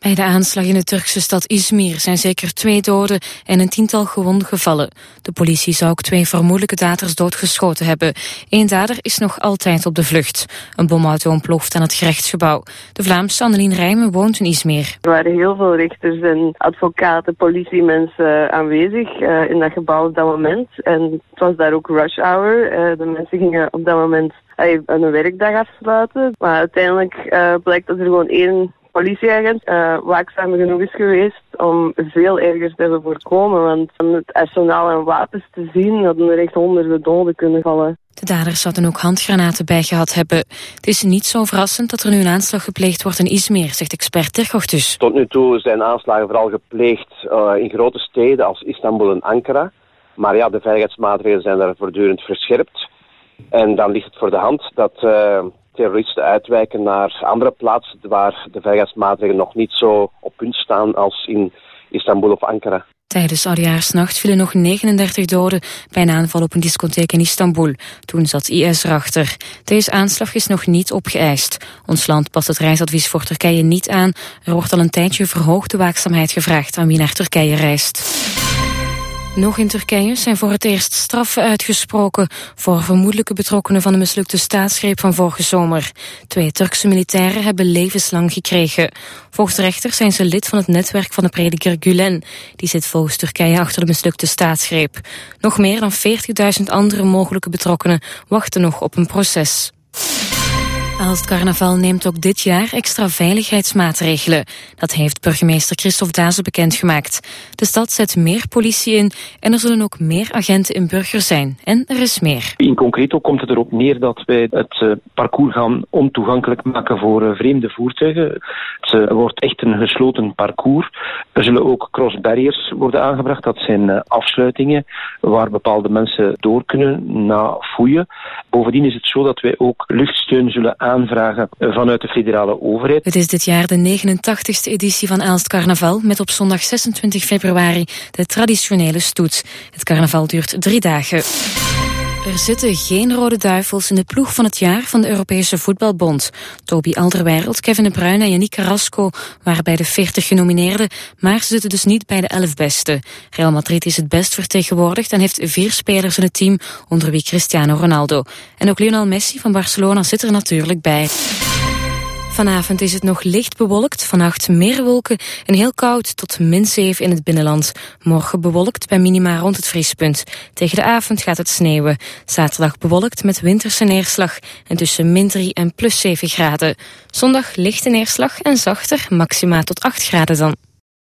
Bij de aanslag in de Turkse stad Izmir zijn zeker 2 doden en een 10-tal gewonden gevallen. De politie zou ook 2 vermoedelijke daders doodgeschoten hebben. 1 dader is nog altijd op de vlucht. Een bomauto ontploft aan het gerechtsgebouw. De Vlaamse Annelien Rijmen woont in Izmir. Er waren heel veel rechters en advocaten, politiemensen aanwezig in dat gebouw op dat moment. En het was daar ook rush hour. De mensen gingen op dat moment een werkdag afsluiten. Maar uiteindelijk blijkt dat er gewoon 1 politieagent waakzaam genoeg is geweest om veel ergers te hebben voorkomen. Want om het arsenaal aan wapens te zien, hadden er echt honderden doden kunnen vallen. De daders zouden ook handgranaten bij gehad hebben. Het is niet zo verrassend dat er nu een aanslag gepleegd wordt in Izmir, zegt expert Tergochtus. Tot nu toe zijn aanslagen vooral gepleegd in grote steden als Istanbul en Ankara. Maar ja, de veiligheidsmaatregelen zijn daar voortdurend verscherpt. En dan ligt het voor de hand dat terroristen uitwijken naar andere plaatsen waar de veiligheidsmaatregelen nog niet zo op punt staan als in Istanbul of Ankara. Tijdens Oudejaarsnacht vielen nog 39 doden bij een aanval op een discotheek in Istanbul. Toen zat IS erachter. Deze aanslag is nog niet opgeëist. Ons land past het reisadvies voor Turkije niet aan. Er wordt al een tijdje verhoogde waakzaamheid gevraagd aan wie naar Turkije reist. Nog in Turkije zijn voor het eerst straffen uitgesproken voor vermoedelijke betrokkenen van de mislukte staatsgreep van vorige zomer. 2 Turkse militairen hebben levenslang gekregen. Volgens de rechter zijn ze lid van het netwerk van de prediker Gülen. Die zit volgens Turkije achter de mislukte staatsgreep. Nog meer dan 40.000 andere mogelijke betrokkenen wachten nog op een proces. Aalst Carnaval neemt ook dit jaar extra veiligheidsmaatregelen. Dat heeft burgemeester Christophe Dazen bekendgemaakt. De stad zet meer politie in en er zullen ook meer agenten in Burger zijn. En er is meer. In concreto komt het erop neer dat wij het parcours gaan ontoegankelijk maken voor vreemde voertuigen. Het wordt echt een gesloten parcours. Er zullen ook crossbarriers worden aangebracht. Dat zijn afsluitingen waar bepaalde mensen door kunnen na fouillen. Bovendien is het zo dat wij ook luchtsteun zullen aanvragen vanuit de federale overheid. Het is dit jaar de 89e editie van Aalst Carnaval met op zondag 26 februari de traditionele stoet. Het carnaval duurt 3 dagen. Er zitten geen rode duivels in de ploeg van het jaar van de Europese Voetbalbond. Toby Alderweireld, Kevin De Bruyne en Yannick Carrasco waren bij de 40 genomineerden, maar ze zitten dus niet bij de 11 beste. Real Madrid is het best vertegenwoordigd en heeft 4 spelers in het team, onder wie Cristiano Ronaldo. En ook Lionel Messi van Barcelona zit er natuurlijk bij. Vanavond is het nog licht bewolkt, vannacht meer wolken en heel koud tot -7 in het binnenland. Morgen bewolkt bij minima rond het vriespunt. Tegen de avond gaat het sneeuwen. Zaterdag bewolkt met winterse neerslag en tussen -3 en +7 graden. Zondag lichte neerslag en zachter, maxima tot 8 graden dan.